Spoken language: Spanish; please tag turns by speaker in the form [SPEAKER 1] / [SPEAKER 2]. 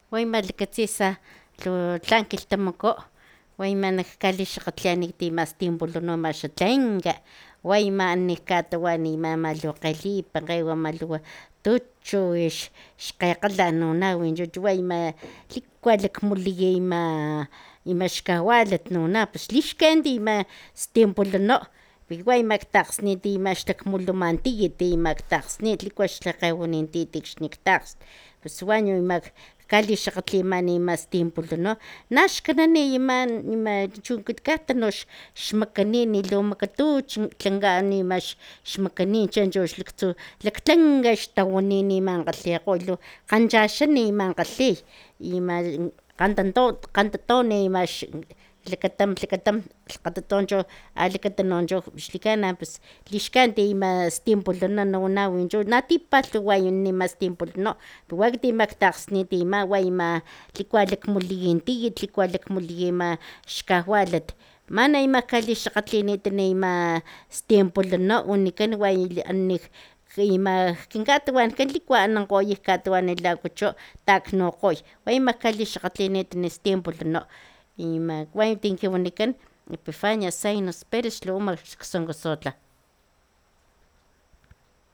[SPEAKER 1] Wayma likatzisa tlan kilhtamaku wayma kalixakatliani mas timpolo no max tlenka wayma nikatuani ima lukgelipa kgewa maluwa tuchu xkgekgala nunau chuchu wayma liku lakmuliya ima xkawalat nuna pus lixkanit ima stimpolo no wayma takgsnit ima xtakmuluman tiyat ima takgsnit liku xlakgewanit xniktakgs pus wayu ama kalixakgatlimani ama stimpolo no naxkanani ima chu kat xmakanin lu makatuch tlanka ama xmakanin chencho xlaktsu laktlanka xtawani nima kgalhikgoy lu kganchaxan ima kgalhi ima kgantaton ima lakatam lhkgataton cho alakata no cho xlikana pus lixkanit ima stimpolo no nawanau cho na tipalhuwa nima stimpolo no wakati ima takgsnit ima way ima liku lakmuliya tiyat liku lakmuliya ima xkawalat mana ima kalixakgatlinit ima stimpolo no wanikan ima kin katuwankan liku anankgoy katuwan lakucho taknukgoy wayma kalixakgatlinit stimpolo no ima way ti kin wanikan Epifania Zaina Perez xla uma xsonkgosutla.